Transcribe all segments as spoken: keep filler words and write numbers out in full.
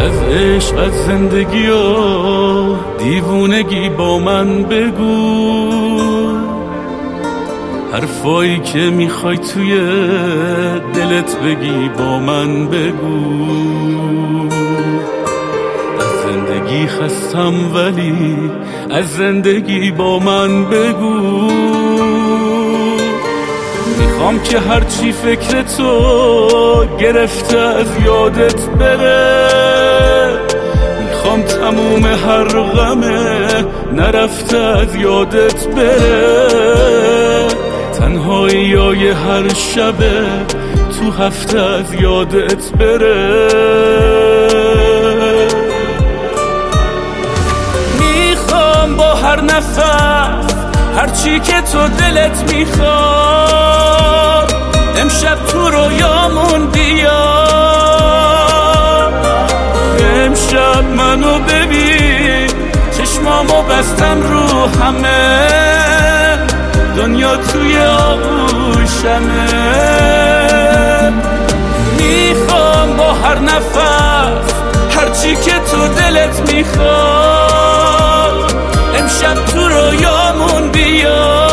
از عشق از زندگی و دیوونگی با من بگو، حرفایی که میخوای توی دلت بگی با من بگو. از زندگی خستم ولی از زندگی با من بگو. میخوام که هرچی فکر تو گرفته از یادت بره، میخوام تموم هر غمه نرفته از یادت بره، تنهایی های هر شبه تو هفته از یادت بره. میخوام با هر نفس هرچی که تو دلت میخواد امشب تو رویامون بیا. امشب منو ببین، چشمامو بستم رو همه، دنیا توی آغوشمه. میخوام با هر نفس هرچی که تو دلت میخواد امشب تو رویامون بیا.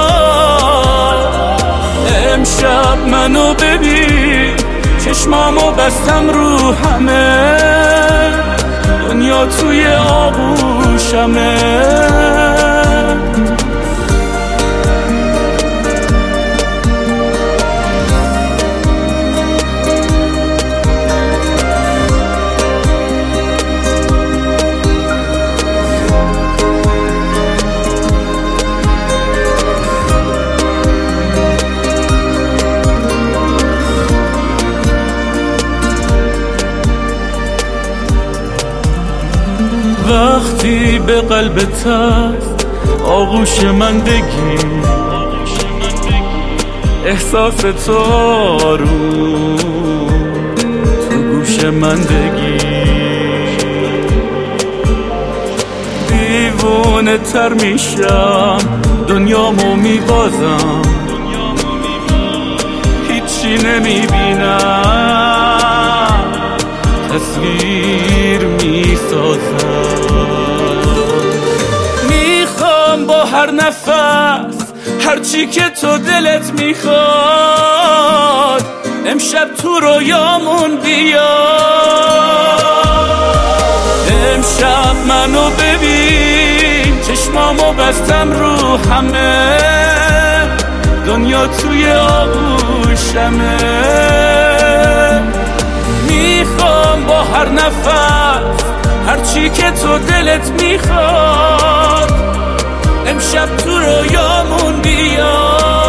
امشب منو ببین، چشمامو بستم رو همه، دنیا توی آغوشمه. وقتی به قلبت هست آغوش من بگی، احساس تو آروم تو گوش من بگی. دیوونه تر میشم دنیامو میبازم، هیچی نمیبینم، تصویر میسازم. میخوام با هر نفس هرچی که تو دلت میخواد امشب تو رویامون بیا. امشب منو ببین، چشمامو بستم رو همه، دنیا توی آغوشمه. میخوام با هر نفس هرچی که تو دلت میخواد امشب تو رویامون بیا.